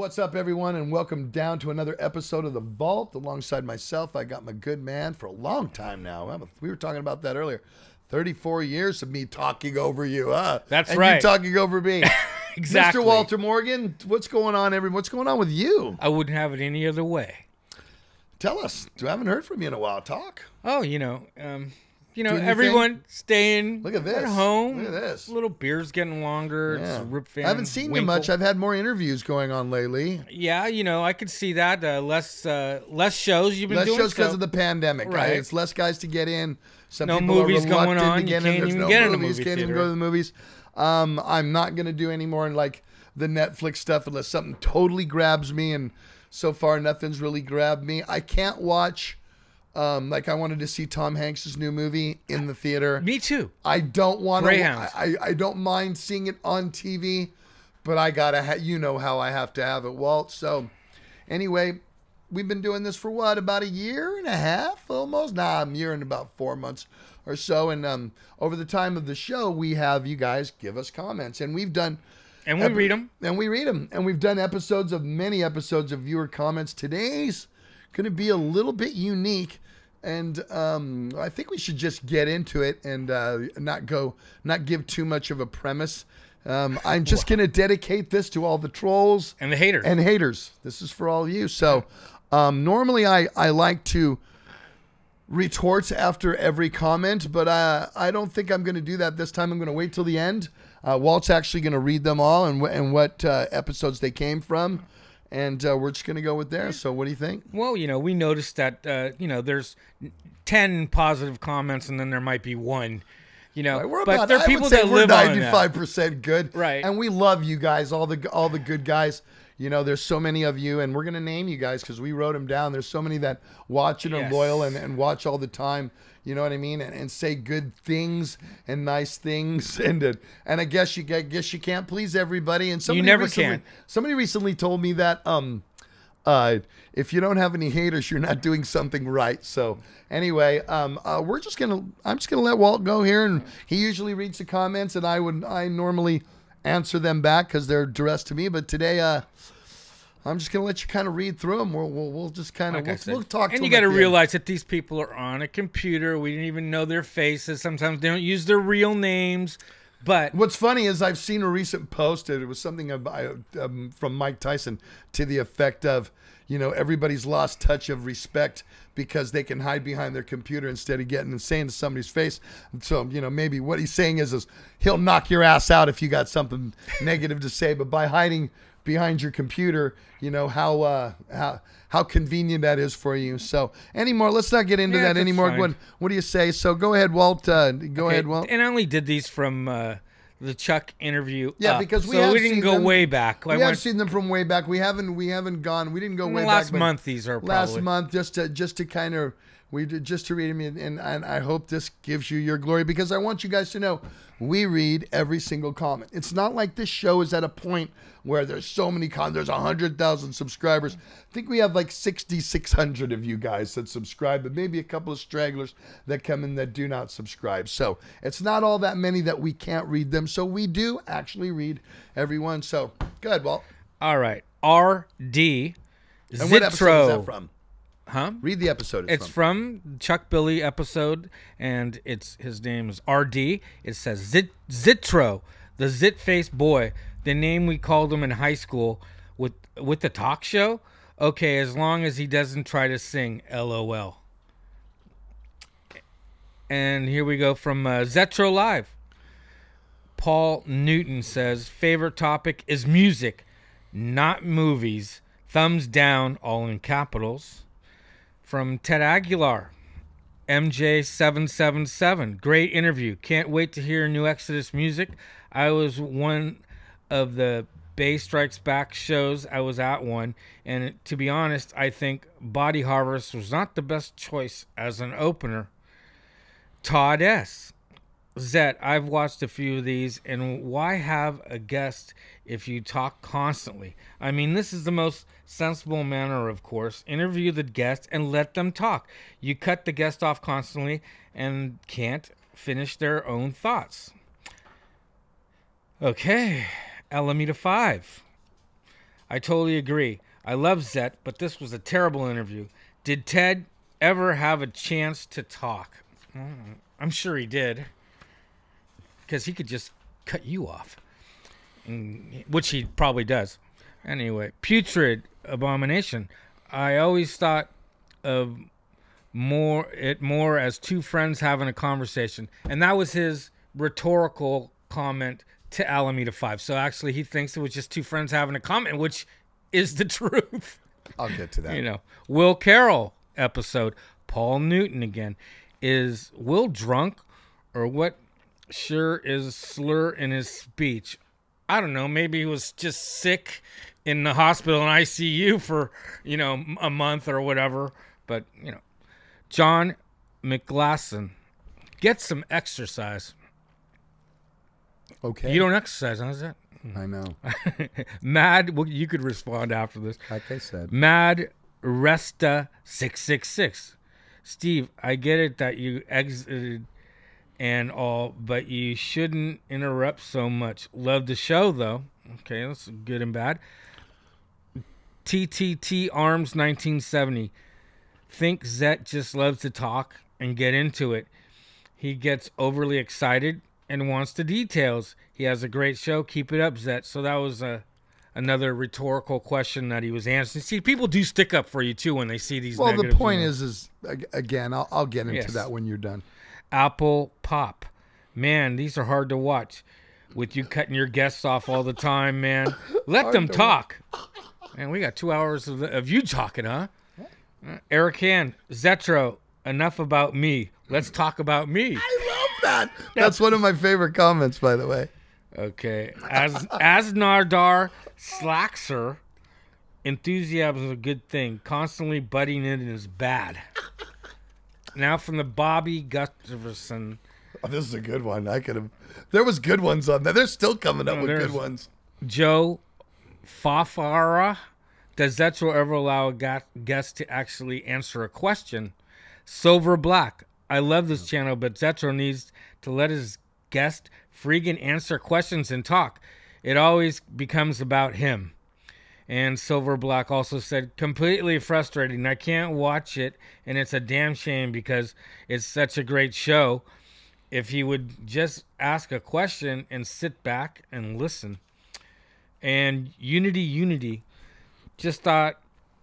What's up, everyone, and welcome down to another episode of The Vault. Alongside myself, I got my good man for a long time now. We were talking about that earlier. 34 years of me talking over you, huh? That's and right. And you talking over me. Exactly. Mr. Walter Morgan, what's going on, everyone? What's going on with you? I wouldn't have it any other way. Tell us. I haven't heard from you in a while. Talk. Oh, Doing everyone staying Look at this. at home. Look at this. Little beer's getting longer. Yeah. It's Rip Van I haven't seen you Winkle. much. I've had more interviews going on lately. Yeah, I could see that. Less shows you've been Less doing. shows because of the pandemic. Right. It's less guys to get in. Some No people movies are going reluctant on. to You get in. can't There's even no get in a movies. movie Can't even theater. go to the movies. I'm not going to do any more like the Netflix stuff unless something totally grabs me. And so far, nothing's really grabbed me. I can't watch. I wanted to see Tom Hanks' new movie in the theater. Me too. I don't want to. Greyhound. I don't mind seeing it on TV, but I gotta. You know how I have to have it, Walt. So, anyway, we've been doing this for what, about a year and a half, almost. A year and about 4 months or so. And over the time of the show, we have you guys give us comments, and we've done. And we read them. And we read them, and we've done many episodes of viewer comments. Today's going to be a little bit unique. And I think we should just get into it and not give too much of a premise. I'm just going to dedicate this to all the trolls And the haters. and haters. This is for all of you. So normally I like to retort after every comment, but I don't think I'm going to do that this time. I'm going to wait till the end. Walt's actually going to read them all and what episodes they came from. And we're just going to go with there. So what do you think? Well, we noticed that, there's 10 positive comments and then there might be one, Right, but there are people that we're live on that. 95% good. Right. And we love you guys, all the good guys. There's so many of you, and we're going to name you guys because we wrote them down. There's so many that watch and are Yes. loyal and watch all the time. You know what I mean? And say good things and nice things. And I guess you can't please everybody. And somebody never recently, can. Somebody recently told me that if you don't have any haters, you're not doing something right. So anyway, I'm just gonna let Walt go here, and he usually reads the comments, and I normally answer them back because they're addressed to me. But today, I'm just gonna let you kind of read through them. We'll just kind of we'll talk. And to you them got to at the end. realize that these people are on a computer. We didn't even know their faces. Sometimes they don't use their real names. But What's funny is I've seen a recent post, and it was something from Mike Tyson to the effect of, everybody's lost touch of respect because they can hide behind their computer instead of getting and saying to somebody's face. So, maybe what he's saying is he'll knock your ass out if you got something negative to say. But by hiding behind your computer, how convenient that is for you. So anymore, let's not get into that that's anymore. fine. What do you say? So go ahead, Walt. Go ahead, Walt. And I only did these from the Chuck interview. Yeah, up. because we so have we didn't seen go them. way back. We have seen them from way back. We haven't gone. We didn't go way back. last but month. These are last probably. month just to kind of just to read them, and I hope this gives you your glory, because I want you guys to know we read every single comment. It's not like this show is at a point where there's so many there's 100,000 subscribers. I think we have like 6,600 of you guys that subscribe, but maybe a couple of stragglers that come in that do not subscribe. So it's not all that many that we can't read them. So we do actually read everyone. So go ahead, Walt. All right. R.D. And what episode is that Zitro. from? Huh? Read the episode. It's from Chuck Billy episode, and his name is R.D. It says Zitro, the zit-faced boy, the name we called him in high school with the talk show. Okay, as long as he doesn't try to sing, LOL. And here we go from Zetro Live. Paul Newton says, favorite topic is music, not movies. Thumbs down, all in capitals. From Ted Aguilar, MJ777. Great interview. Can't wait to hear new Exodus music. I was one of the Bay Strikes Back shows. I was at one. And to be honest, I think Body Harvest was not the best choice as an opener. Todd S. Zet, I've watched a few of these, and why have a guest if you talk constantly? I mean, this is the most sensible manner, of course. Interview the guest and let them talk. You cut the guest off constantly and can't finish their own thoughts. Okay, Alameda 5. I totally agree. I love Zet, but this was a terrible interview. Did Ted ever have a chance to talk? I'm sure he did. Because he could just cut you off. Which he probably does. Anyway, Putrid Abomination. I always thought of more as two friends having a conversation. And that was his rhetorical comment to Alameda 5. So actually he thinks it was just two friends having a comment, which is the truth. I'll get to that. You know, Will Carroll episode. Paul Newton again. Is Will drunk or what? Sure is a slur in his speech. I don't know. Maybe he was just sick in the hospital and ICU for, a month or whatever. But, John McGlasson, get some exercise. Okay. You don't exercise, huh? Is that? I know. Mad, well, you could respond after this. Like I said. Mad Resta 666. Steve, I get it that you exited and all, but you shouldn't interrupt so much. Love the show, though. Okay, that's good and bad. TTT Arms 1970. Think Zet just loves to talk and get into it. He gets overly excited and wants the details. He has a great show. Keep it up, Zet. So that was another rhetorical question that he was answering. See, people do stick up for you, too, when they see these Well, negative the point emails. is again, I'll get into that when you're done. Apple Pop. Man, these are hard to watch. With you cutting your guests off all the time, man. Let them talk. Man, we got 2 hours of you talking, huh? Eric Han. Zetro, enough about me. Let's talk about me. I love that. That's one of my favorite comments, by the way. Okay. Asnardar Slaxer. Enthusiasm is a good thing. Constantly butting in is bad. Now from the Bobby Gustafson. Oh, this is a good one. There was good ones on there. They're still coming up with good ones. Joe Fafara. Does Zetro ever allow a guest to actually answer a question? Silver Black. I love this channel, but Zetro needs to let his guest freaking answer questions and talk. It always becomes about him. And Silver Black also said, completely frustrating. I can't watch it, and it's a damn shame because it's such a great show. If he would just ask a question and sit back and listen. And Unity, just what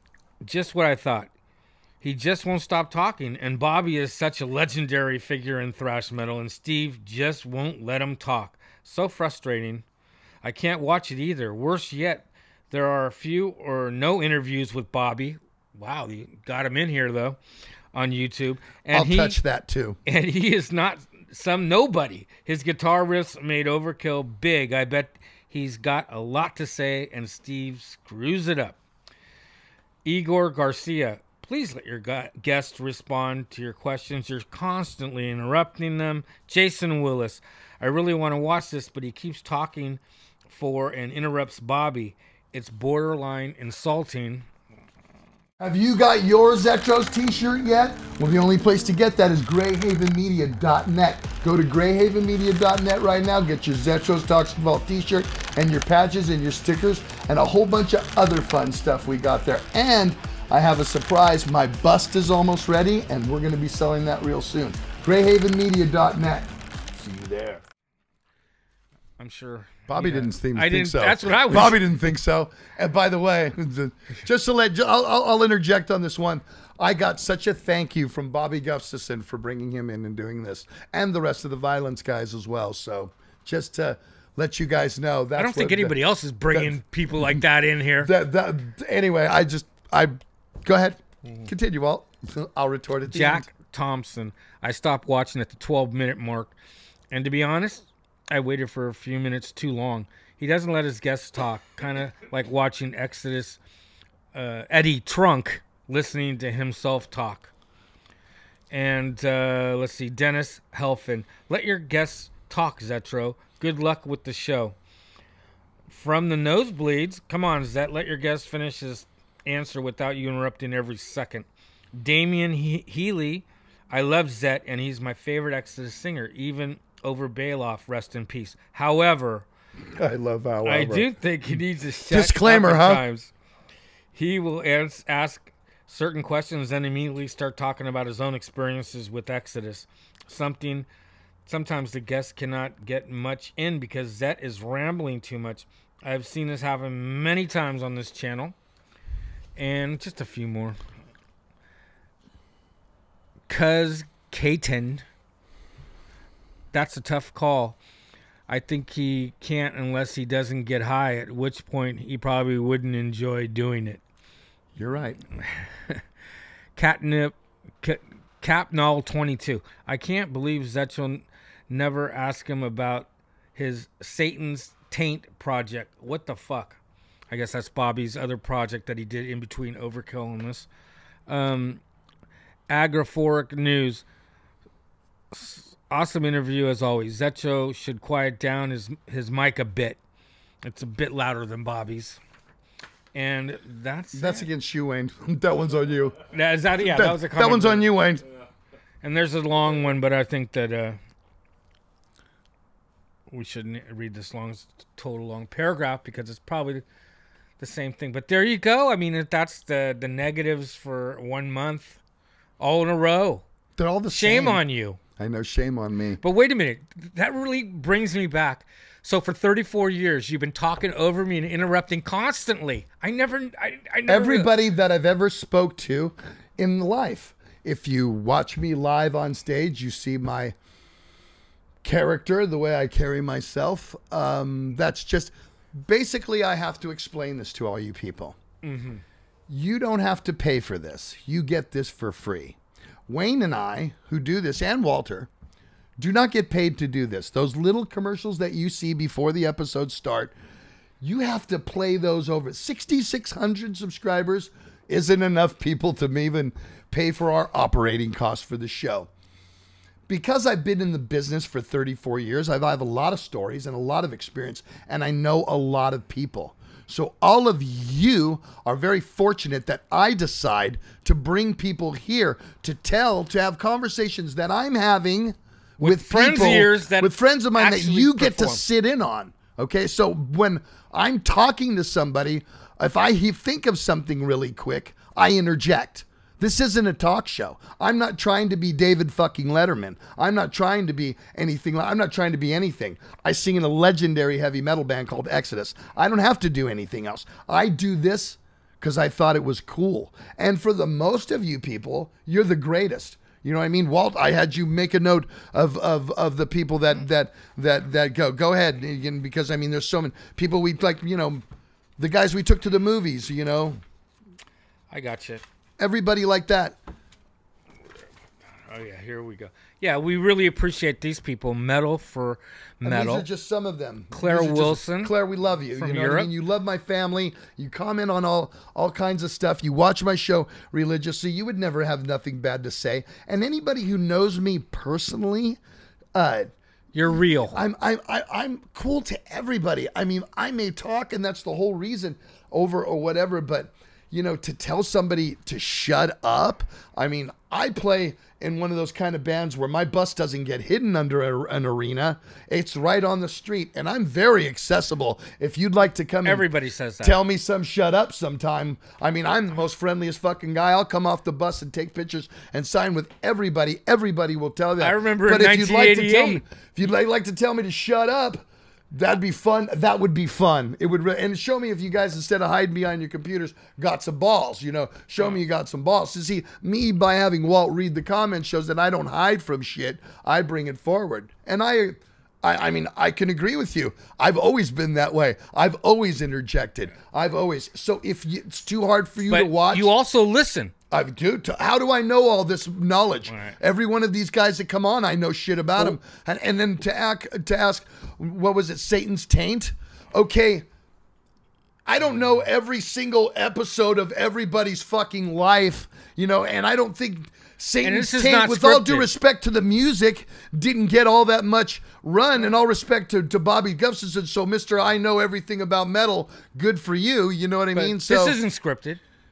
I thought. He just won't stop talking, and Bobby is such a legendary figure in thrash metal, and Steve just won't let him talk. So frustrating. I can't watch it either. Worse yet, there are few or no interviews with Bobby. Wow, you got him in here, though, on YouTube. And I'll touch that, too. And he is not some nobody. His guitar riffs made Overkill big. I bet he's got a lot to say, and Steve screws it up. Igor Garcia, please let your guests respond to your questions. You're constantly interrupting them. Jason Willis, I really want to watch this, but he keeps talking and interrupts Bobby. It's borderline insulting. Have you got your Zetros t-shirt yet? Well, the only place to get that is greyhavenmedia.net. Go to greyhavenmedia.net right now. Get your Zetros Talks Vault t-shirt and your patches and your stickers and a whole bunch of other fun stuff we got there. And I have a surprise. My bust is almost ready, and we're going to be selling that real soon. greyhavenmedia.net. See you there. I'm sure. Bobby didn't think so. That's what I was. Bobby didn't think so. And by the way, just to I'll interject on this one. I got such a thank you from Bobby Gustafson for bringing him in and doing this, and the rest of the Violence guys as well. So just to let you guys know, I don't think anybody else is bringing people like that in here. Anyway, I go ahead, continue, Walt. I'll retort at the end. Jack Thompson. I stopped watching at the 12-minute mark, and to be honest, I waited for a few minutes too long. He doesn't let his guests talk, kind of like watching Exodus Eddie Trunk listening to himself talk. And let's see, Dennis Helfin. Let your guests talk, Zetro. Good luck with the show. From the nosebleeds, come on, Zet, let your guest finish his answer without you interrupting every second. Damian Healy. I love Zet, and he's my favorite Exodus singer, even over Bailoff, rest in peace. However, I love how I do think he needs to shut Disclaimer, up at huh? times. He will ask certain questions and immediately start talking about his own experiences with Exodus. Sometimes the guest cannot get much in because Zet is rambling too much. I've seen this happen many times on this channel. And just a few more. Cuz Katen. That's a tough call. I think he can't unless he doesn't get high, at which point he probably wouldn't enjoy doing it. You're right. Capnall 22. I can't believe Zetchel never asked him about his Satan's Taint project. What the fuck? I guess that's Bobby's other project that he did in between Overkill and this. Agraphoric News. Awesome interview as always. Zetcho should quiet down his mic a bit. It's a bit louder than Bobby's. And that's against you, Wayne. That one's on you. That was a comment. That one's on you, Wayne. And there's a long one, but I think that we shouldn't read this total long paragraph because it's probably the same thing. But there you go. I mean, if that's the negatives for 1 month, all in a row. They're all the same. Shame on you. I know, shame on me. But wait a minute. That really brings me back. So for 34 years, you've been talking over me and interrupting constantly. I never Everybody that I've ever spoke to in life, if you watch me live on stage, you see my character, the way I carry myself. That's just, basically, I have to explain this to all you people. Mm-hmm. You don't have to pay for this. You get this for free. Wayne and I, who do this, and Walter, do not get paid to do this. Those little commercials that you see before the episodes start, you have to play those over. 6,600 subscribers isn't enough people to even pay for our operating costs for the show. Because I've been in the business for 34 years, I have a lot of stories and a lot of experience, and I know a lot of people. So all of you are very fortunate that I decide to bring people here to have conversations that I'm having with friends people, of yours that with friends of mine that you get to perform. sit in on. Okay, so when I'm talking to somebody, if I think of something really quick, I interject. This isn't a talk show. I'm not trying to be David fucking Letterman. I'm not trying to be anything. I'm not trying to be anything. I sing in a legendary heavy metal band called Exodus. I don't have to do anything else. I do this because I thought it was cool. And for the most of you people, you're the greatest. You know what I mean? Walt, I had you make a note of the people that go ahead, because I mean there's so many people we like, the guys we took to the movies, I got you. Everybody like that. Oh yeah, here we go. Yeah, we really appreciate these people. Metal for Metal. And these are just some of them. Claire Wilson. Claire, we love you. From You know what Europe. I mean? You love my family. You comment on all kinds of stuff. You watch my show religiously. You would never have nothing bad to say. And anybody who knows me personally, You're real. I'm cool to everybody. I mean, I may talk, and that's the whole reason over or whatever, but to tell somebody to shut up. I mean, I play in one of those kind of bands where my bus doesn't get hidden under an arena. It's right on the street, and I'm very accessible. If you'd like to come Everybody says that. tell me some shut up sometime. I mean, I'm the most friendliest fucking guy. I'll come off the bus and take pictures and sign with everybody. Everybody will tell that. I remember but in if you'd like to tell me, 1988. if you'd like to tell me to shut up, that'd be fun. That would be fun. It would, and show me if you guys, instead of hiding behind your computers, got some balls. Show me you got some balls. To see me, by having Walt read the comments, shows that I don't hide from shit. I bring it forward, and I mean, I can agree with you. I've always been that way. I've always interjected. So if it's too hard for you to watch, you also listen. I do. How do I know all this knowledge? Right. Every one of these guys that come on, I know shit about them. And then to ask, what was it, Satan's Taint? Okay, I don't know every single episode of everybody's fucking life, and I don't think Satan's this is Taint, not with all due scripted. respect to the music, didn't get all that much run, and all respect to Bobby Gustafson. So, Mr. I know everything about metal, good for you, you know what I mean? This isn't scripted.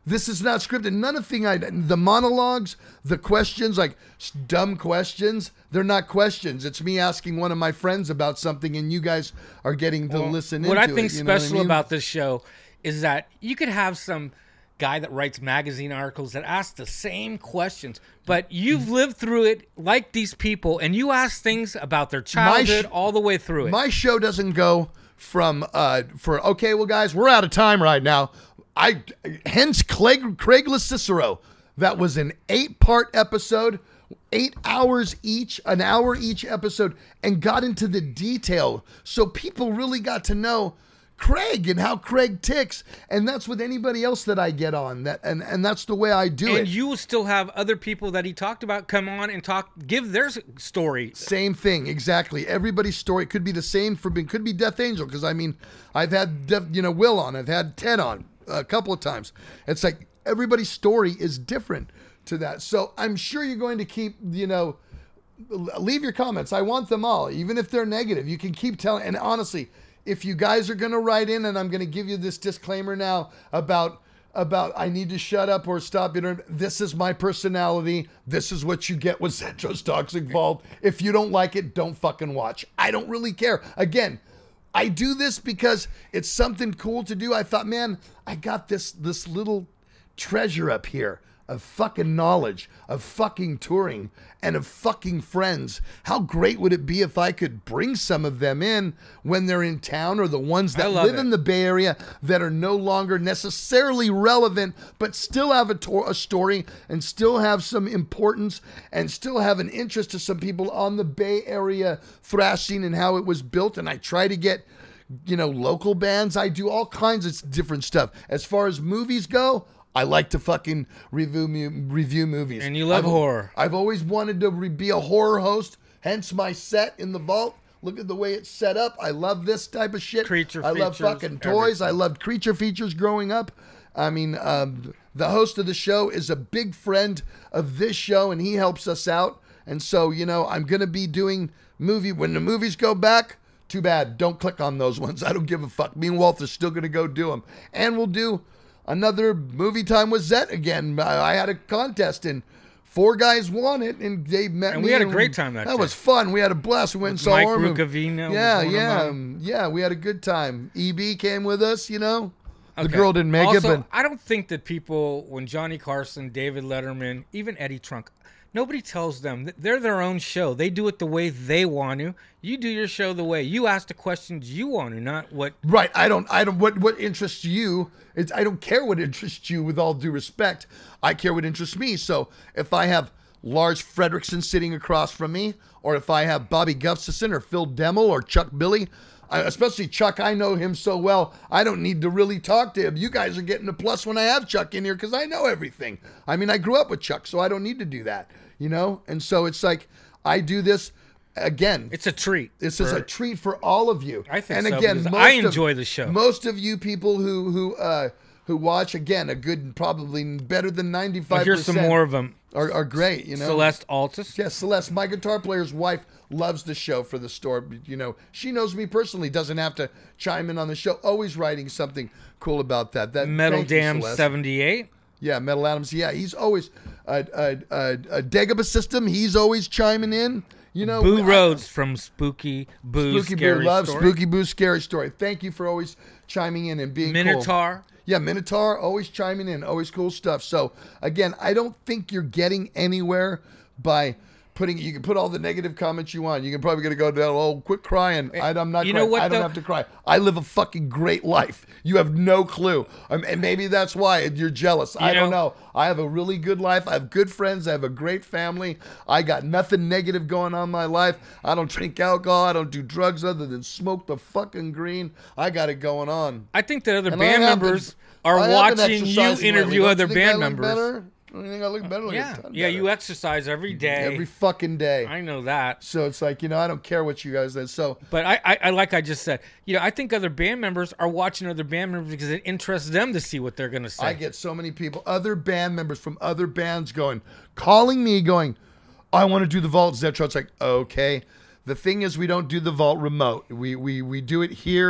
This is not scripted. None of the monologues, the questions, like dumb questions, they're not questions. It's me asking one of my friends about something, and you guys are getting to listen into it. What I think you know special what I mean? about this show is that you could have some guy that writes magazine articles that asks the same questions, but you've lived through it like these people, and you ask things about their childhood all the way through it. My show doesn't go from okay, well, guys, we're out of time right now. Hence Craigless Cicero. That was an 8-part episode, 8 hours each, an hour each episode, and got into the detail. So people really got to know Craig and how Craig ticks. And that's with anybody else that I get on. And that's the way I do it. And you will still have other people that he talked about come on and give their story. Same thing, exactly. Everybody's story could be the same could be Death Angel, because I mean, I've had Will on, I've had Ted on a couple of times. It's like everybody's story is different to that. So I'm sure you're going to keep, leave your comments. I want them all, even if they're negative. You can keep telling. And honestly, if you guys are going to write in, and I'm going to give you this disclaimer now about I need to shut up or stop. This is my personality. This is what you get with Zentro's Toxic Vault. If you don't like it, don't fucking watch. I don't really care. Again, I do this because it's something cool to do. I thought, man, I got this little treasure up here of fucking knowledge, of fucking touring, and of fucking friends. How great would it be if I could bring some of them in when they're in town, or the ones that live in the Bay Area that are no longer necessarily relevant, but still have a story and still have some importance and still have an interest to some people on the Bay Area thrash scene and how it was built. And I try to get, local bands. I do all kinds of different stuff. As far as movies go, I like to fucking review movies. And you love horror. I've always wanted to be a horror host, hence my set in the vault. Look at the way it's set up. I love this type of shit. I love fucking toys. Everything. I loved creature features growing up. I mean, the host of the show is a big friend of this show, and he helps us out. And so, I'm going to be doing when the movies go back. Too bad. Don't click on those ones. I don't give a fuck. Me and Walt are still going to go do them. And we'll do another movie time with Zet again. I had a contest and 4 guys won it, and they met me. And we had a great time that day. That was fun. We had a blast. We went and saw Mike horror movie. Rucavino. Yeah. We had a good time. EB came with us, The girl didn't make it, but I don't think that people, when Johnny Carson, David Letterman, even Eddie Trunk, nobody tells them that they're their own show. They do it the way they want to. You do your show the way you ask the questions you want to, not what. Right. I don't. What interests you? I don't care what interests you. With all due respect, I care what interests me. So if I have Lars Fredrickson sitting across from me, or if I have Bobby Gustafson or Phil Demmel or Chuck Billy, especially Chuck, I know him so well, I don't need to really talk to him. You guys are getting a plus when I have Chuck in here because I know everything. I mean, I grew up with Chuck, so I don't need to do that, And so it's like I do this. Again, it's a treat. This is a treat for all of you. I think and so. Again, I enjoy the show. Most of you people who watch, again, a good, probably better than 95%. Here's some more of them. Are great, Celeste Altus. Yes, Celeste, my guitar player's wife, loves the show for the store. She knows me personally, doesn't have to chime in on the show. Always writing something cool about that. Metal Dam 78. Yeah, Metal Adams. Yeah, he's always Dagobah System. He's always chiming in. Boo Rhodes from Spooky Boo Scary loves Story. Spooky Boo Scary Story. Thank you for always chiming in and being Minotaur. Cool. Yeah, Minotaur, always chiming in, always cool stuff. So, again, I don't think you're getting anywhere by you can put all the negative comments you want. You can probably go down, quit crying. I'm not crying. I don't have to cry. I live a fucking great life. You have no clue. And maybe that's why you're jealous. I don't know. I have a really good life. I have good friends. I have a great family. I got nothing negative going on in my life. I don't drink alcohol. I don't do drugs other than smoke the fucking green. I got it going on. I think that other band members are watching you interview other band members. I think I look better. Yeah, you exercise every day. Every fucking day. I know that. So it's like, I don't care what you guys did. So, but I like I just said, I think other band members are watching other band members because it interests them to see what they're going to say. I get so many people, other band members from other bands calling me going, I want to do the Vault Zetro. It's like, okay. The thing is, we don't do the Vault remote. We do it here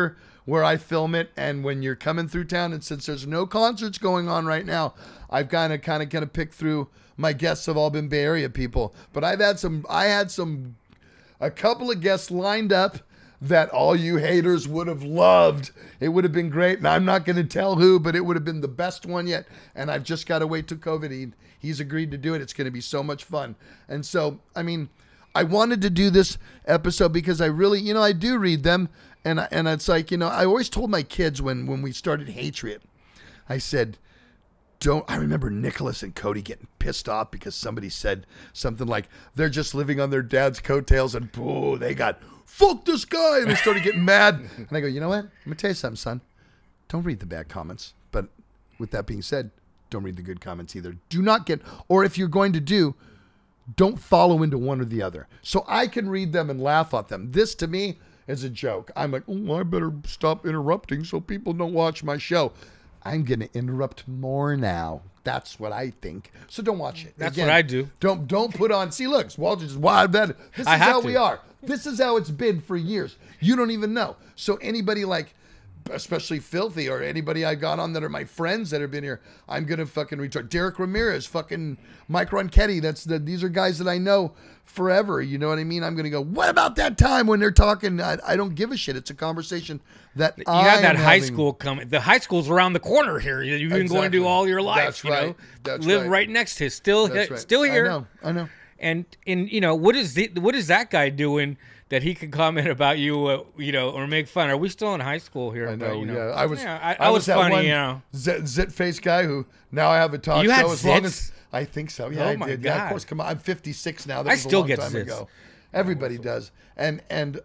where I film it, and when you're coming through town, and since there's no concerts going on right now, I've kind of picked through. My guests have all been Bay Area people, but I had a couple of guests lined up that all you haters would have loved. It would have been great, and I'm not going to tell who, but it would have been the best one yet. And I've just got to wait till COVID. He's agreed to do it. It's going to be so much fun. And so, I mean, I wanted to do this episode because I really, I do read them, and it's like, I always told my kids when we started Hatriot, I said, I remember Nicholas and Cody getting pissed off because somebody said something like they're just living on their dad's coattails, and boo, they got fuck this guy, and they started getting mad. And I go, you know what? I'm gonna tell you something, son. Don't read the bad comments. But with that being said, don't read the good comments either. Do not get, or if you're going to don't follow into one or the other. So I can read them and laugh at them. This to me is a joke. I'm like, oh, I better stop interrupting so people don't watch my show. I'm going to interrupt more now. That's what I think. So don't watch it. That's what I do. Don't put on. See, look, Walter just wild. This is how we are. This is how it's been for years. You don't even know. So anybody like, especially Filthy or anybody I got on that are my friends that have been here, I'm going to fucking retard. Derek Ramirez, fucking Mike Ronchetti. These are guys that I know forever. You know what I mean? I'm going to go, what about that time when they're talking? I don't give a shit. It's a conversation that you have that high school coming. The high school's around the corner here. You've been going to all your life. That's right. That's live right next to it. Still here. I know. And what is that guy doing that he could comment about you, or make fun? Are we still in high school here? I know. Yeah, I was funny. Zit face guy who now I have a talk show. Had as long as I think so. Yeah, I did. God. Yeah, of course. Come on, I'm 56 now. That I was still a long get time zits. ago. Everybody does. And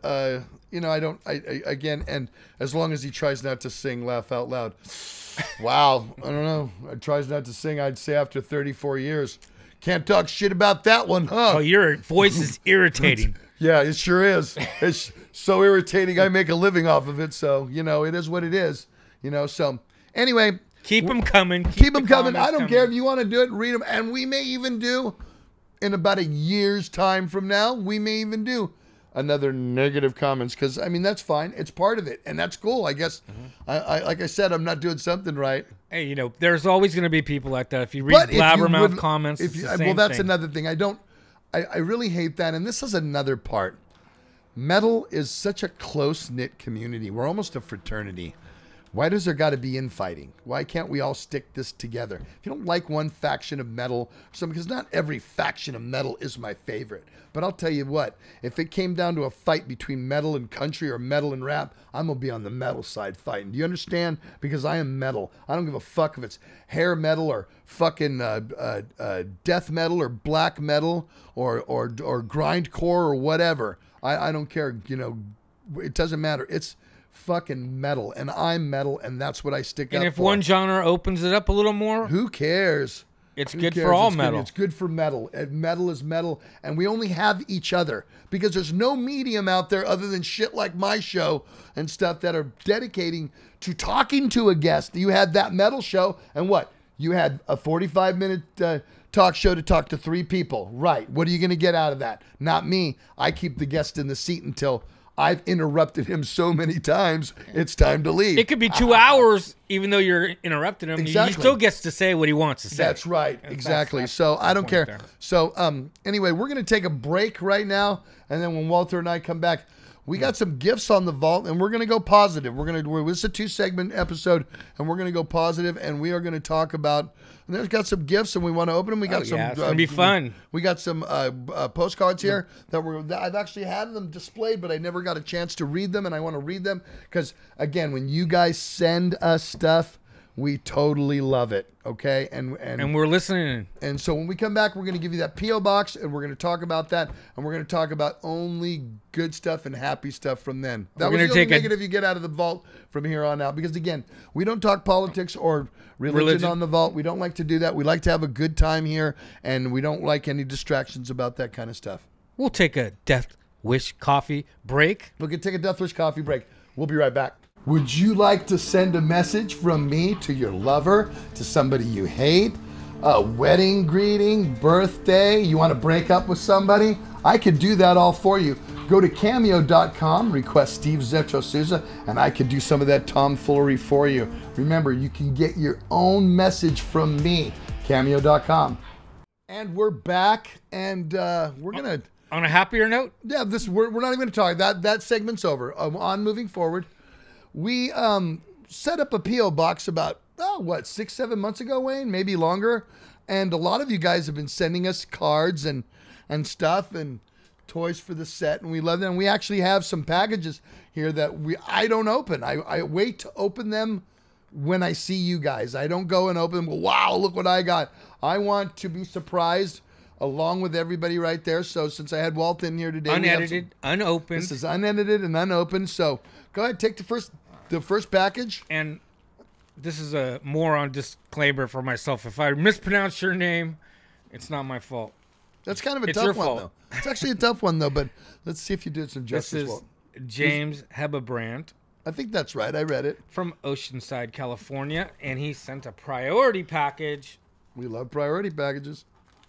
I don't. Again, and as long as he tries not to sing, laugh out loud. Wow. I don't know. He tries not to sing. I'd say after 34 years, can't talk shit about that one, huh? Oh, your voice is irritating. Yeah, it sure is. It's so irritating. I make a living off of it. So, it is what it is. So anyway. Keep them coming. Keep them coming. I don't care if you want to do it, read them. And we may even do, in about a year's time from now, we may even do another negative comments. Because, that's fine. It's part of it. And that's cool, I guess. I like I said, I'm not doing something right. Hey, there's always going to be people like that. If you read blabbermouth comments, that's another thing. I really hate that. And this is another part. Metal is such a close-knit community. We're almost a fraternity. Why does there got to be infighting? Why can't we all stick this together? If you don't like one faction of metal, because not every faction of metal is my favorite. But I'll tell you what, if it came down to a fight between metal and country or metal and rap, I'm going to be on the metal side fighting. Do you understand? Because I am metal. I don't give a fuck if it's hair metal or fucking death metal or black metal or grindcore or whatever. I don't care. It doesn't matter. It's fucking metal, and I'm metal, and that's what I stick up for. And if one genre opens it up a little more, who cares? It's good for all metal. It's good for metal. And metal is metal, and we only have each other because there's no medium out there other than shit like my show and stuff that are dedicating to talking to a guest. You had that metal show, and what? You had a 45-minute talk show to talk to 3 people. Right. What are you going to get out of that? Not me. I keep the guest in the seat until I've interrupted him so many times, it's time to leave. It could be 2 hours, even though you're interrupting him. Exactly. He still gets to say what he wants to say. That's right. Exactly. That's so I don't care. There. So anyway, we're going to take a break right now. And then when Walter and I come back, we got some gifts on the vault, and we're going to go positive. This is a 2-segment episode, and we're going to go positive, and we are going to talk about. And there's got some gifts, and we want to open them. We got some. It's gonna be fun. We got some postcards here that I've actually had them displayed, but I never got a chance to read them, and I want to read them because again, when you guys send us stuff, we totally love it. Okay, and we're listening. And so when we come back, we're going to give you that PO box, and we're going to talk about that, and we're going to talk about only good stuff and happy stuff from then. That was the only negative you get out of the vault from here on out. Because again, we don't talk politics or religion on the vault. We don't like to do that. We like to have a good time here, and we don't like any distractions about that kind of stuff. We'll take a Death Wish coffee break. We're going to take a Death Wish coffee break. We'll be right back. Would you like to send a message from me to your lover, to somebody you hate, a wedding greeting, birthday, you want to break up with somebody? I could do that all for you. Go to cameo.com, request Steve Zetro Souza, and I could do some of that tomfoolery for you. Remember, you can get your own message from me, cameo.com. And we're back, and we're going to... On a happier note? Yeah, we're not even going to talk. That segment's over. On moving forward, we set up a P.O. box about, 6-7 months ago, Wayne? Maybe longer. And a lot of you guys have been sending us cards and stuff and toys for the set, and we love them. We actually have some packages here that I don't open. I wait to open them when I see you guys. I don't go and open them and go, wow, look what I got. I want to be surprised along with everybody right there. So since I had Walt in here today, unedited, unopened. This is unedited and unopened. So go ahead, take the first package. And this is a moron disclaimer for myself. If I mispronounce your name, it's not my fault. That's kind of a tough one, though. It's actually a tough one, though, but let's see if you did some justice. This is James Hebebrand. I think that's right. I read it. From Oceanside, California, and he sent a priority package. We love priority packages.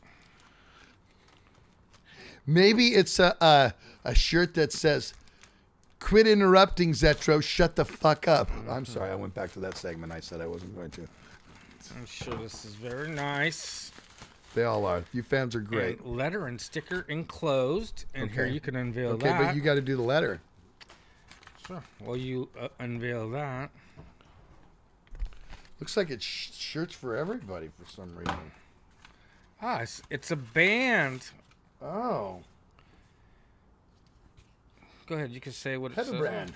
Maybe it's a shirt that says, "Quit interrupting, Zetro. Shut the fuck up." I'm sorry. I went back to that segment. I said I wasn't going to. I'm sure this is very nice. They all are. You fans are great. And letter and sticker enclosed. And here you can unveil that. Okay, but you got to do the letter. Sure. Well, you unveil that. Looks like it's shirts for everybody for some reason. Ah, it's a band. Oh. Go ahead. You can say what it says. Hebebrand.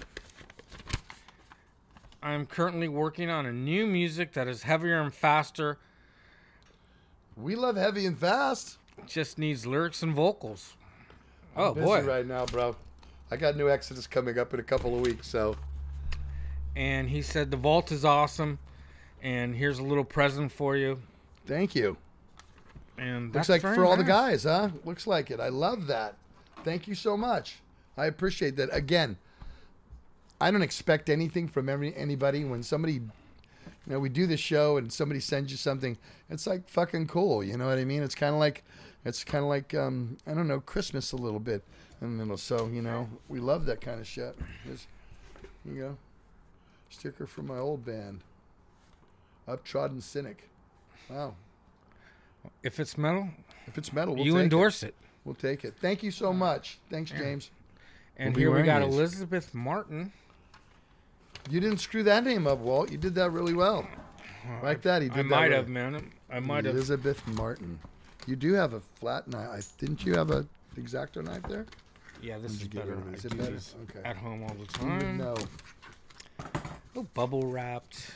I'm currently working on a new music that is heavier and faster. We love heavy and fast. Just needs lyrics and vocals. I'm busy right now, bro. I got new Exodus coming up in a couple of weeks, so. And he said the vault is awesome, and here's a little present for you. Thank you. And looks like for all the guys, huh? Looks like it. I love that. Thank you so much. I appreciate that. Again, I don't expect anything from anybody. When somebody, we do this show and somebody sends you something, it's like fucking cool. You know what I mean? It's kind of like, I don't know, Christmas a little bit. And so, we love that kind of shit. Here you go. Sticker from my old band. Uptrodden Cynic. Wow. If it's metal, we'll you endorse it. We'll take it. Thank you so much. Thanks, James. And here we got Elizabeth Martin. You didn't screw that name up, Walt. You did that really well. Like that, he did that. I might have, man. I might have. Elizabeth Martin. You do have a flat knife. Didn't you have a X-Acto knife there? Yeah, this is better. Is it better? Okay. At home all the time. No. Oh, bubble wrapped.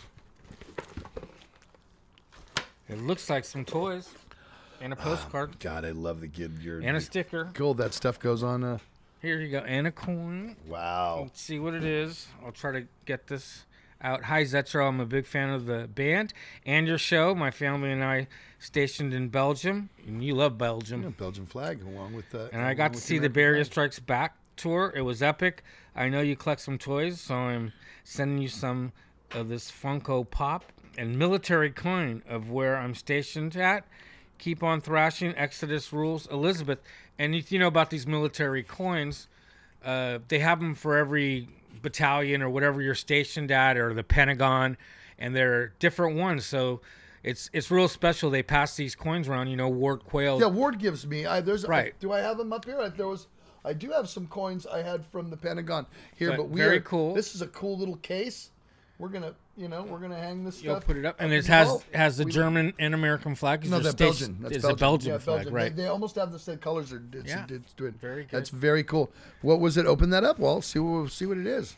It looks like some toys and a postcard. God, I love the kid. And a sticker. Cool. That stuff goes on. Here you go. And a coin. Wow. Let's see what it is. I'll try to get this out. Hi, Zetro. I'm a big fan of the band and your show. My family and I stationed in Belgium. And you love Belgium. Yeah, Belgian flag along with that. And I got to see the Barrier Strikes Back tour. It was epic. I know you collect some toys, so I'm sending you some of this Funko Pop and military coin of where I'm stationed at. Keep on thrashing. Exodus rules. Elizabeth. And you know about these military coins. They have them for every battalion or whatever you're stationed at, or the Pentagon, and they're different ones. So it's real special. They pass these coins around. Ward Quayle. Yeah, Ward gives me. Right. Do I have them up here? I do have some coins I had from the Pentagon here, but very cool. This is a cool little case. We're gonna hang this stuff. You'll put it up, and it has the German and American flag. No, that's Belgian. That's a Belgian flag, Belgian. right? They almost have the same colors. Yeah, very good. That's very cool. What was it? Open that up, Walt. See what it is.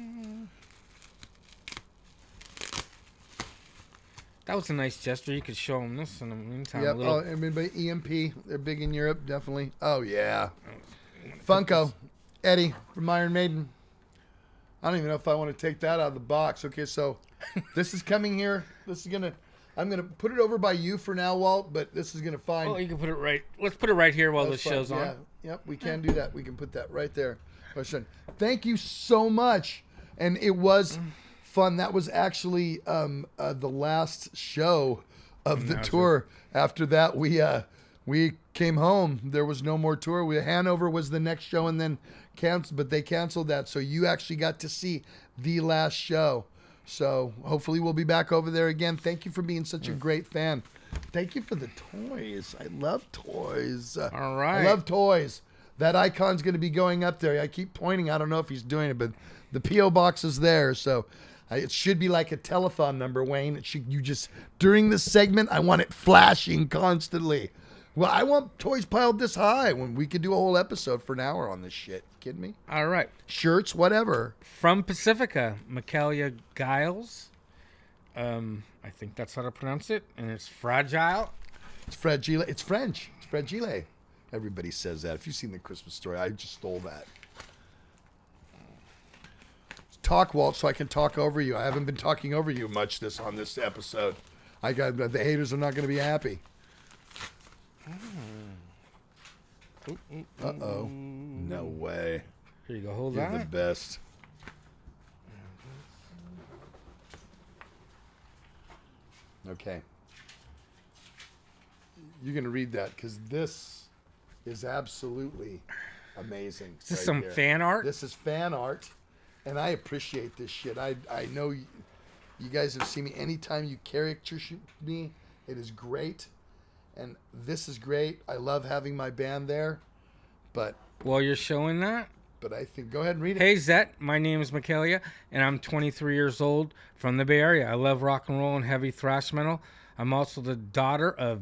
That was a nice gesture. You could show them this in the meantime. Yeah. By EMP, they're big in Europe, definitely. Oh yeah. Funko, Eddie from Iron Maiden. I don't even know if I want to take that out of the box. Okay, so this is coming here. I'm gonna put it over by you for now, Walt. But this is gonna find. Oh, you can put it right. Let's put it right here while this show's on. Yeah. Yep. We can do that. We can put that right there. Thank you so much, and it was fun. That was actually the last show of the tour. After that, we we came home. There was no more tour. Hanover was the next show, and then canceled. But they canceled that, so you actually got to see the last show. So hopefully we'll be back over there again. Thank you for being such a great fan. Thank you for the toys. I love toys. All right. I love toys. That icon's going to be going up there. I keep pointing. I don't know if he's doing it, but the P.O. box is there. So it should be like a telethon number, Wayne. It should, you just, during this segment, I want it flashing constantly. Well, I want toys piled this high when we could do a whole episode for an hour on this shit. Kidding me? All right. Shirts, whatever. From Pacifica, Michaelia Giles. I think that's how to pronounce it. And it's fragile. It's fragile. It's French. It's fragile. Everybody says that. If you've seen the Christmas story, I just stole that. Talk, Walt, so I can talk over you. I haven't been talking over you much on this episode. The haters are not going to be happy. Uh-oh. No way. Here you go. Hold You're on. the best. Okay. You're going to read that because this is absolutely amazing. Is this some fan art? This is fan art, and I appreciate this shit. I know you guys have seen me. Anytime you caricature me, it is great, and this is great. I love having my band there, but While you're showing that, I think, go ahead and read it. hey Zet, my name is Michaelia, and I'm 23 years old from the Bay Area. I love rock and roll and heavy thrash metal. I'm also the daughter of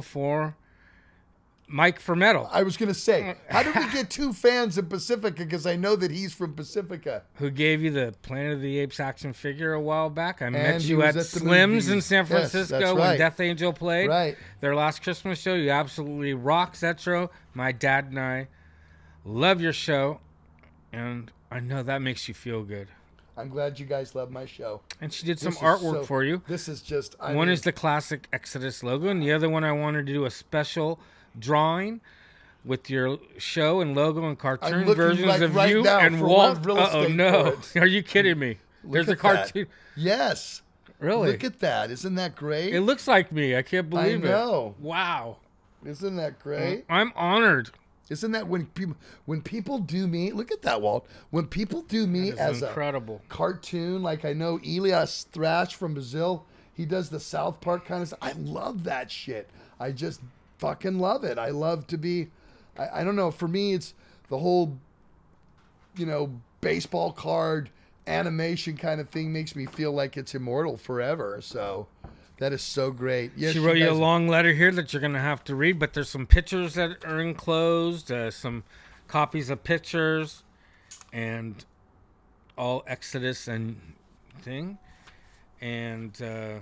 Mike for Metal, I was going to say, how did we get two fans of Pacifica? Because I know that he's from Pacifica. who gave you the Planet of the Apes action figure a while back. I met he you was at at the Slim's movies. in San Yes, Francisco that's when right. Death Angel played. Right. Their last Christmas show. You absolutely rock, Zetro. My dad and I love your show, and I know that makes you feel good. I'm glad you guys love my show. And she did some This is artwork for you. This is just... One is the classic Exodus logo, and the other one I wanted to do a special drawing with your show and logo and cartoon looking versions like of right you now and for Walt. one real Uh-oh, estate no. for it. Are you kidding me? There's a at that. cartoon. Yes. Really? Look at that. Isn't that great? It looks like me. I can't believe know. it. Wow. Isn't that great? I'm honored. Isn't that when people do me? Look at that, Walt. When people do me It's as incredible. a cartoon, like I know Elias Thrash from Brazil, he does the South Park kind of stuff. I love that shit. I just fucking love it. I love to be... I don't know. For me, it's the whole, baseball card animation kind of thing makes me feel like it's immortal forever. So that is so great. Yes, She wrote you a guys- long letter here that you're going to have to read, but there's some pictures that are enclosed, some copies of pictures, and all Exodus and thing. And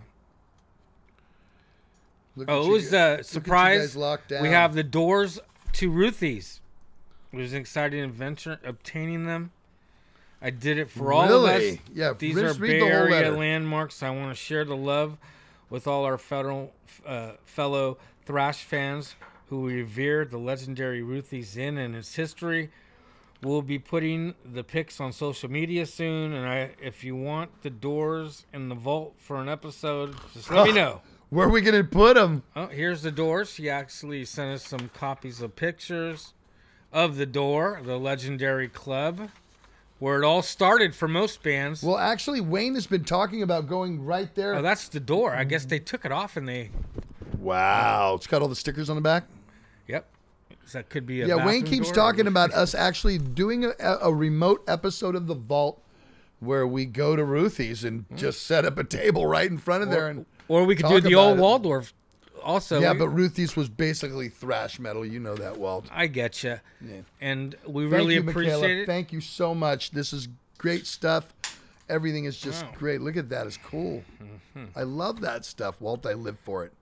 Look at it you was guys- a look at you surprise. guys locked down. We have the doors to Ruthie's. It was an exciting adventure obtaining them. I did it for all of us. Really? Yeah, These just are read Bay the whole Area letter. landmarks. I want to share the love with all our fellow thrash fans who revere the legendary Ruthie's Inn and its history. We'll be putting the pics on social media soon, and if you want the doors in the vault for an episode, just let me know. Where are we gonna put them? Oh, here's the doors. She actually sent us some copies of pictures of the door, the legendary club, where it all started for most bands. Well, actually, Wayne has been talking about going right there. Oh, that's the door. I guess they took it off and they... Wow, it's got all the stickers on the back. Yep. So that could be a Yeah, Wayne bathroom keeps door. talking about us actually doing a remote episode of The Vault where we go to Ruthie's and just set up a table right in front of there. And Or we could do talk the old about it. Waldorf also. yeah, but Ruthie's was basically thrash metal. You know that, Walt. I get you. Yeah. And we Thank really you, appreciate Michaela. it. Thank you so much. This is great stuff. Everything is just Wow. great. Look at that. It's cool. I love that stuff, Walt. I live for it.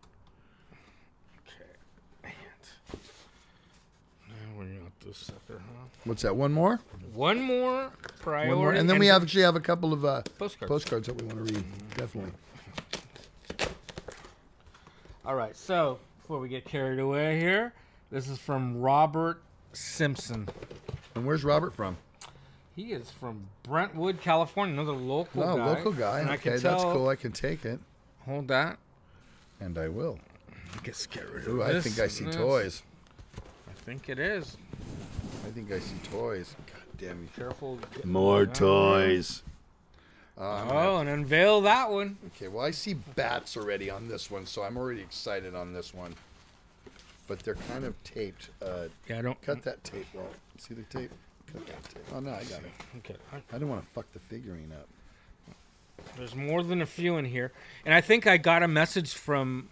Okay. Now we're got this sucker, huh? What's that? One more? One more priority. One more. And then we actually have a couple of postcards. postcards that we want to read. Definitely. All right, so before we get carried away here, this is from Robert Simpson. And where's Robert from? He is from Brentwood, California, another local Oh, guy. local guy. And I Okay, can that's tell, cool. I can take it. Hold that. And I will. Let's get rid of Ooh, this. I think I see and this. toys. I think it is. I think I see toys. God damn you. Careful. More toys. Oh, and unveil that one. Okay, well, I see bats already on this one, so I'm already excited on this one. But they're kind of taped. Yeah, I don't. Cut that tape, Walt. See the tape? Cut that tape. Oh, no, I got it. Okay. I don't want to fuck the figurine up. There's more than a few in here, and I think I got a message from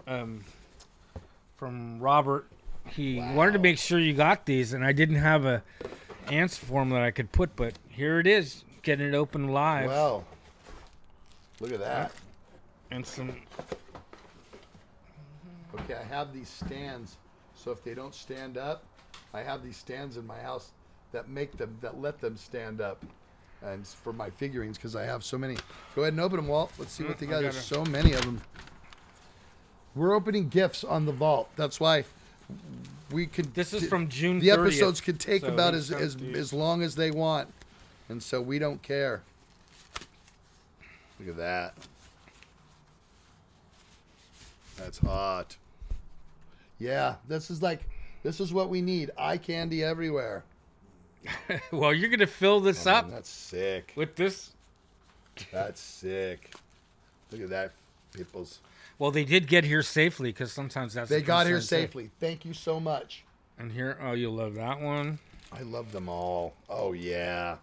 Robert. He wanted to make sure you got these, and I didn't have a answer for him that I could put, but here it is, getting it open live. Wow. Look at that. And some. Okay, I have these stands, so if they don't stand up, I have these stands in my house that let them stand up. And it's for my figurines, because I have so many. Go ahead and open them, Walt. Let's see what they got. There's so many of them. We're opening gifts on the vault. That's why we could. This is from June 30th. The episodes could take so about as long as they want, and so we don't care. Look at that. That's hot. Yeah, this is what we need. Eye candy everywhere. Well, you're gonna fill this up. Man, that's sick. With this. That's sick. Look at that, peoples. Well, they did get here safely, because sometimes that's. They got here safely. Thank you so much. And here, oh, you'll love that one. I love them all. Oh yeah.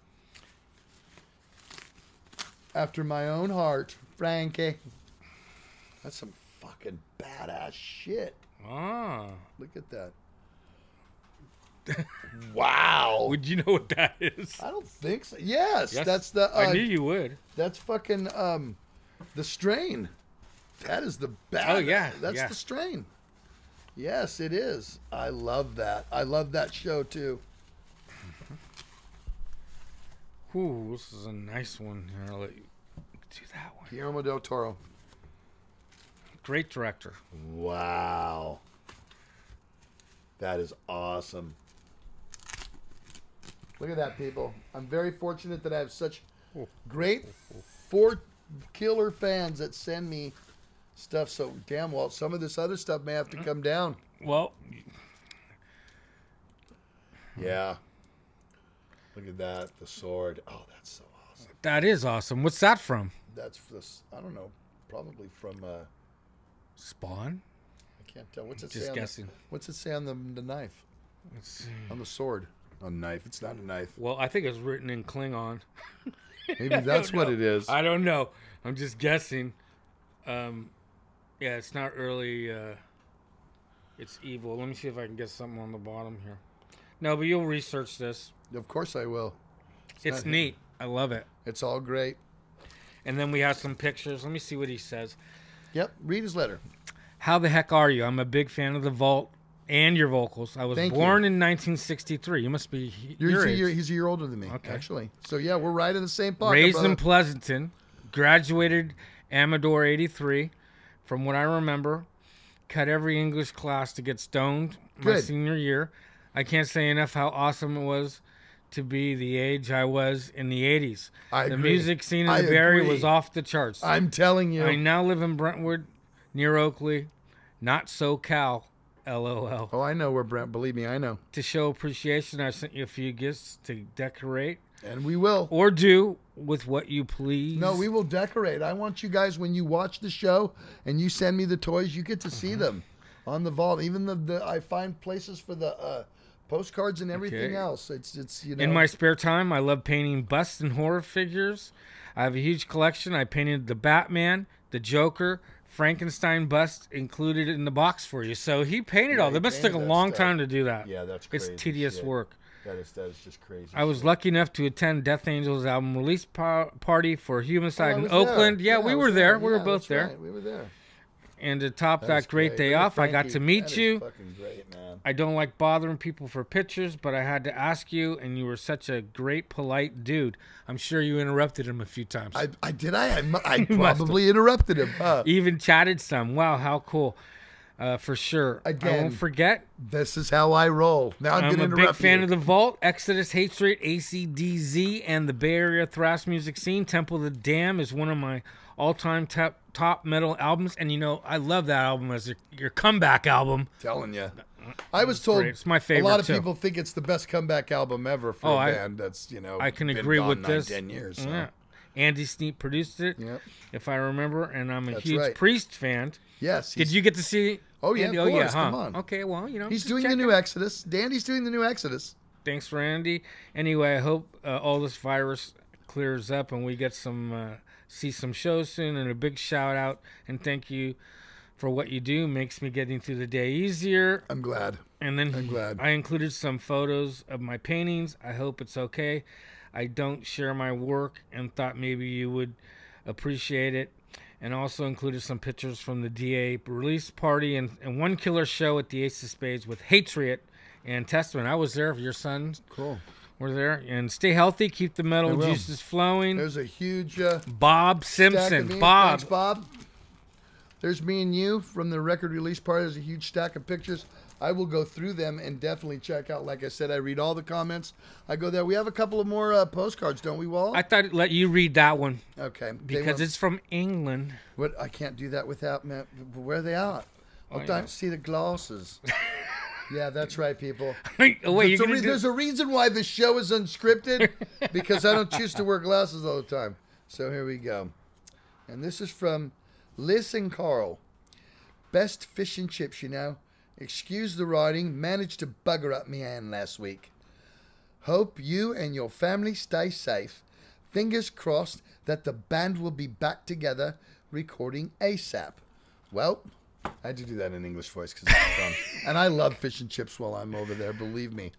After my own heart, Frankie. That's some fucking badass shit. Ah. Look at that. Wow. Would you know what that is? I don't think so. Yes, Yes, that's the. I knew you would. That's fucking the strain. That is the bad. Oh yeah, that's the strain. Yes, it is. I love that. I love that show too. Ooh, this is a nice one. Here, I'll let you do that one. Guillermo del Toro. Great director. Wow. That is awesome. Look at that, people. I'm very fortunate that I have such great killer fans that send me stuff. So, damn, Walt, some of this other stuff may have to come down. Well. Yeah. Look at that. The sword. Oh, that's so awesome. That is awesome. What's that from? That's this. I don't know. Probably from Spawn? I can't tell. What's it Just say? guessing. What's it say on the knife? Let's see. On the sword. A knife. It's not a knife. Well, I think it's written in Klingon. Maybe that's what it is. I don't know. I'm just guessing. Yeah, it's not really. It's evil. Let me see if I can get something on the bottom here. No, but you'll research this. Of course I will. It's neat. I love it. It's all great. And then we have some pictures. Let me see what he says. Yep. Read his letter. How the heck are you? I'm a big fan of the Vault and your vocals. I was born in 1963. You must be He's a year older than me, actually. So, yeah, we're right in the same pocket, Raised brother. in Pleasanton. Graduated Amador 83. From what I remember, cut every English class to get stoned my senior year. I can't say enough how awesome it was to be the age I was in the 80s. The music scene in the Barrie was off the charts. I'm telling you. I now live in Brentwood, near Oakley. Not SoCal, LOL. Oh, I know where Brent. Believe me, I know. To show appreciation, I sent you a few gifts to decorate. And we will. Or do with what you please. No, we will decorate. I want you guys, when you watch the show and you send me the toys, you get to see them on the vault. Even the I find places for the postcards and everything else. It's you know. In my spare time, I love painting busts and horror figures. I have a huge collection. I painted the Batman, the Joker, Frankenstein bust included in the box for you. So he painted all. That must took a long time to do that. Yeah, that's crazy. It's tedious work. That is just crazy. I was lucky enough to attend Death Angel's album release party for Humanside in Oakland. Yeah, we were there. We were both there. Right. We were there. And to top that great day off, I got to meet you. Fucking great, man. I don't like bothering people for pictures, but I had to ask you, and you were such a great, polite dude. I'm sure you interrupted him a few times. I probably interrupted him. Huh? Even chatted some. Wow, how cool. for sure. Again, I won't forget. This is how I roll. Now I'm going to I'm a interrupt big fan you. of The Vault, Exodus, Hatred, ACDZ, and the Bay Area thrash music scene. Temple of the Dam is one of my all-time top metal albums, and I love that album as your comeback album. Telling you. I was told It's my favorite, a lot of too. people think it's the best comeback album ever for a band that's, I can been agree gone with 9, this. 10 years. So. Yeah. Andy Sneap produced it, Yep. if I remember, and I'm a That's huge right. Priest fan. Yes. Did you get to see? Oh, yeah, Andy? of course. Huh? Come on. Okay, well, He's just doing the checking. new Exodus. Dandy's doing the new Exodus. Thanks for Andy. Anyway, I hope all this virus clears up and we get see some shows soon. And a big shout out and thank you for what you do. Makes me getting through the day easier. I'm glad. And then I'm glad. I included some photos of my paintings. I hope it's okay. I don't share my work and thought maybe you would appreciate it. And also included some pictures from the DA release party and one killer show at the Ace of Spades with Hatred and Testament. I was there. Your sons Cool. were there. And stay healthy. Keep the metal will. juices flowing. There's a huge Bob stack of Simpson. me. Bob. Thanks, Bob. There's me and you from the record release party. There's a huge stack of pictures. I will go through them and definitely check out. Like I said, I read all the comments. I go there. We have a couple of more postcards, don't we, Walt? I thought I'd let you read that one Okay. because it's from England. What? I can't do that without, man. Where are they at? I don't see the glasses. Yeah, that's right, people. Oh, wait, you're gonna do... There's a reason why the show is unscripted, because I don't choose to wear glasses all the time. So here we go. And this is from Liz and Carl. Best fish and chips, Excuse the writing. Managed to bugger up me hand last week. Hope you and your family stay safe. Fingers crossed that the band will be back together recording ASAP. Well, I had to do that in English voice because it's fun. And I love fish and chips while I'm over there, believe me.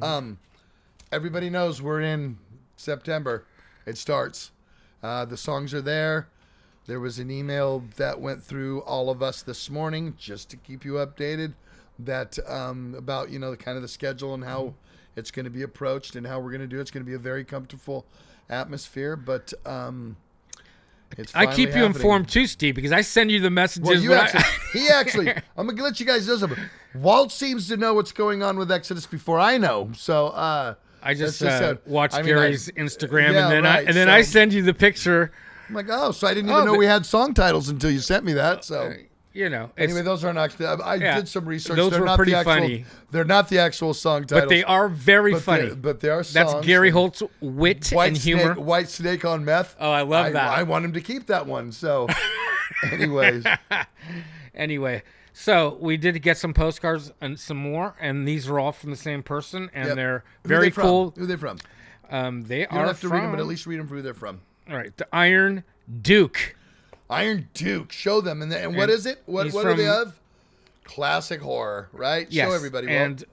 Everybody knows we're in September. It starts. The songs are there. There was an email that went through all of us this morning just to keep you updated that about, kind of the schedule and how it's going to be approached and how we're going to do it. It's going to be a very comfortable atmosphere, but it's I finally keep you happening. informed too, Steve, because I send you the messages. Well, when I- he actually, I'm going to let you guys know something. Walt seems to know what's going on with Exodus before I know. So, I just that's watch I mean, Gary's Instagram, yeah, and then right, I so- send you the picture. I'm like, oh, so I didn't even know but- we had song titles until you sent me that. So, It's, anyway, those aren't actually. I Yeah, did some research. those they're were not pretty the actual, funny. They're not the actual song titles, but they are very funny. But they are songs. That's Gary Holt's wit White and Snake, humor. White Snake on Meth. Oh, I love that. I want him to keep that one. So, anyways, Anyway, so we did get some postcards and some more, and these are all from the same person, and Yep. they're Who very they from? cool. Who they from? They You are don't have to from, read them, but at least read them for who they're from. all right, the Iron Duke. Iron Duke. Show them. And what And is it? What he's are they from- of? Classic horror, right? Yes, Show everybody. Well, and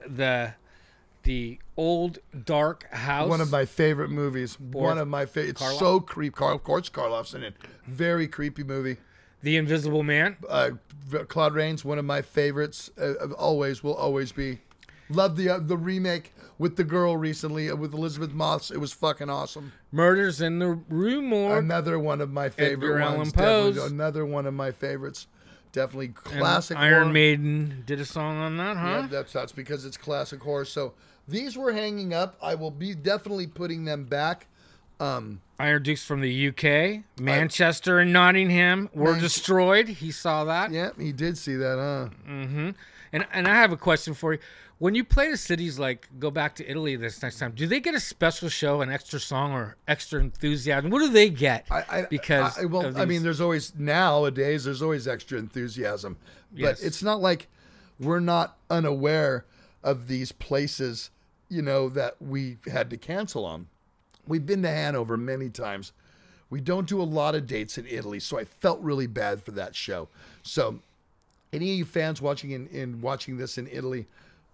the old dark house. one of my favorite movies. One of my favorite. It's Karloff? so creepy. Of course, Karloff's in it. Very creepy movie. The Invisible Man. Claude Rains, one of my favorites. Always will always be. Love the remake with the girl recently with Elizabeth Moss. It was fucking awesome. Murders in the Rue Morgue. Another one of my favorite Edgar Allan ones. Poe's. Definitely another one of my favorites. Definitely And classic. Iron horror. Maiden did a song on that, huh? Yeah, that's because it's classic horror. So these were hanging up. I will be definitely putting them back. Iron Dukes from the UK, Manchester and Nottingham were destroyed. He saw that. Yeah, he did see that, huh? And I have a question for you. When you play to cities like, go back to Italy this next time, do they get a special show, an extra song, or extra enthusiasm? What do they get? Because of I mean, these- nowadays there's always extra enthusiasm, but Yes. it's not like we're not unaware of these places, that we had to cancel on. We've been to Hanover many times. We don't do a lot of dates in Italy, so I felt really bad for that show. So, any of you fans watching watching this in Italy,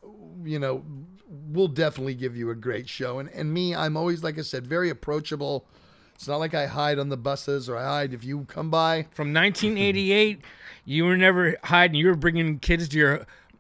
we'll definitely give you a great show. And me, I'm always, like I said, very approachable. It's not like I hide on the buses or I hide if you come by. from 1988, you were never hiding. You were bringing kids to your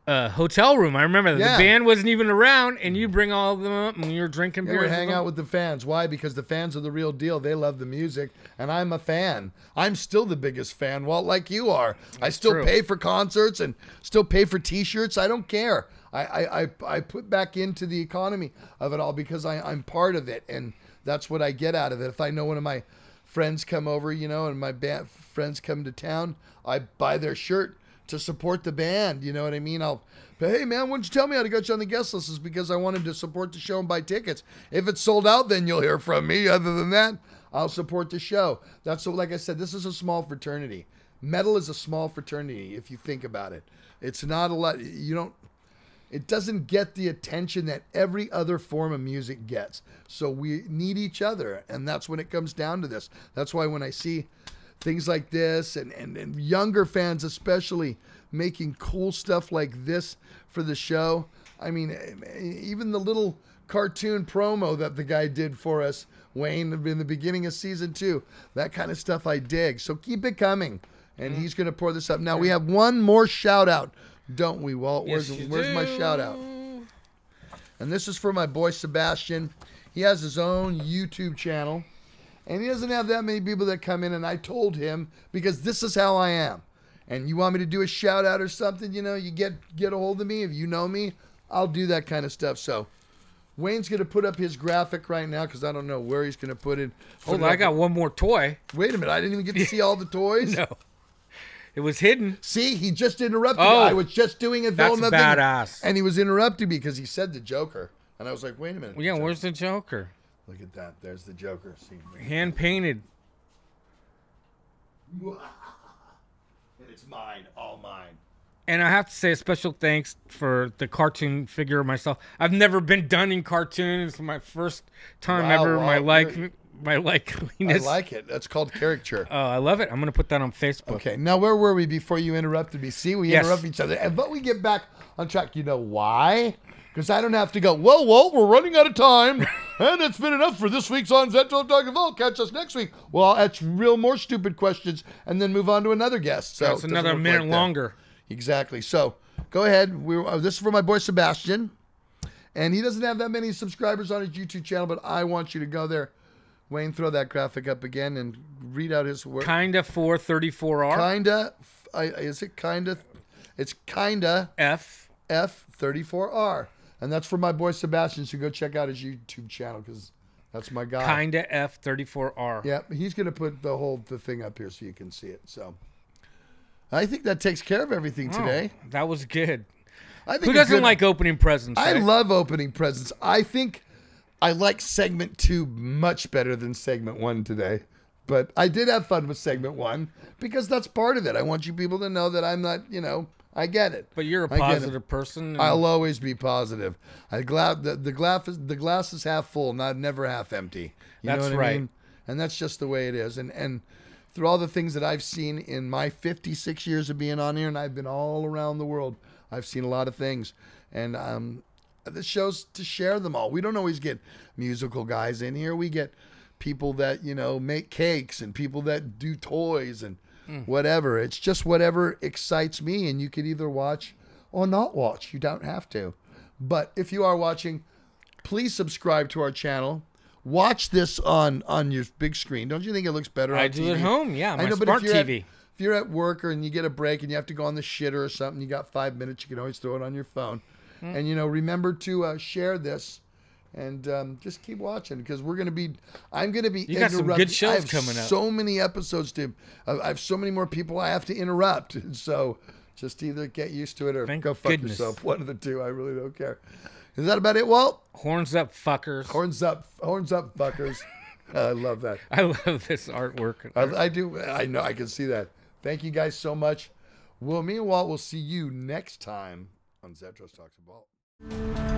hotel room. I remember that. Yeah. The band wasn't even around, and you bring all of them up, and you were drinking Yeah, beer. we hang out with the fans. Why? Because the fans are the real deal. They love the music, and I'm a fan. I'm still the biggest fan, Walt, like you are. I still true. pay for concerts and still pay for T-shirts. I don't care. I put back into the economy of it all because I'm part of it, and that's what I get out of it. If I know one of my friends come over, you know, and my band friends come to town, I buy their shirt to support the band. You know what I mean? But hey, man, why don't you tell me how to get you on the guest list? Is because I wanted to support the show and buy tickets. If it's sold out, then you'll hear from me. Other than that, I'll support the show. That's so, like I said, this is a small fraternity. Metal is a small fraternity, if you think about it. It's not a lot. It doesn't get the attention that every other form of music gets. So we need each other, and that's when it comes down to this. That's why when I see things like this and younger fans especially making cool stuff like this for the show. I mean, even the little cartoon promo that the guy did for us, Wayne, in the beginning of season 2, that kind of stuff I dig. So keep it coming. And he's going to pour this up. Now we have one more shout out, don't we, Walt? Where's my shout out? And this is for my boy Sebastian. He has his own YouTube channel. And he doesn't have that many people that come in, and I told him, because this is how I am. And you want me to do a shout out or something, you know, you get a hold of me. If you know me, I'll do that kind of stuff. So Wayne's going to put up his graphic right now because I don't know where he's going to put it. Hold on, I got one more toy. Wait a minute. I didn't even get to see all the toys. No. It was hidden. See, he just interrupted me. Oh, I was just doing it. that's badass. And he was interrupting me because he said the Joker. And I was like, wait a minute. Yeah, where's the Joker? Look at that. There's the Joker. See, Hand painted. and it's mine, all mine. And I have to say a special thanks for the cartoon figure myself. I've never been done in cartoons. It's my first time Wow, ever. wow, My I likeliness. like it. That's called caricature. Oh, I love it. I'm gonna put that on Facebook. Okay, now where were we before you interrupted me? See, we Yes. interrupt each other. But we get back on track. You know why? Because I don't have to go, well, we're running out of time. And it's been enough for this week's On Zetro Talking Vault. Catch us next week. Well, that's real more stupid questions and then move on to another guest. So That's it another doesn't work minute like that. longer. Exactly. So go ahead. This is for my boy Sebastian. And he doesn't have that many subscribers on his YouTube channel, but I want you to go there. Wayne, throw that graphic up again and read out his work. Kinda 434R. Kinda. Is it kinda? It's kinda F. F34R. And that's for my boy Sebastian. So go check out his YouTube channel because that's my guy. Kinda F34R. Yeah, he's going to put the thing up here so you can see it. So I think that takes care of everything today. Oh, that was good. I think Who a doesn't good- like opening presents? I right? love opening presents. I think I like segment 2 much better than segment 1 today. But I did have fun with segment 1 because that's part of it. I want you people to know that I'm not, I get it. But you're a I get it. positive person. and- I'll always be positive. The glass is half full, not never half empty. You That's know what right. I mean? And that's just the way it is. And through all the things that I've seen in my 56 years of being on here, and I've been all around the world, I've seen a lot of things. And this show's to share them all. We don't always get musical guys in here. We get people that, make cakes and people that do toys and whatever. It's just whatever excites me, and you can either watch or not watch. You don't have to. But if you are watching, please subscribe to our channel. Watch this on your big screen. Don't you think it looks better on I TV? do at home. Yeah, my I know, but smart if you're TV. if you're at work and you get a break and you have to go on the shitter or something, you got 5 minutes, you can always throw it on your phone. And, remember to share this and just keep watching because I'm going to be You got some good shows I have coming up. so many episodes I have so many more people I have to interrupt. And so just either get used to it or Thank go fuck goodness. yourself. One of the two. I really don't care. Is that about it, Walt? Horns up, fuckers. Horns up, fuckers. I love that. I love this artwork. I do. I know. I can see that. Thank you guys so much. Me and Walt will see you next time on Zetros Talks About.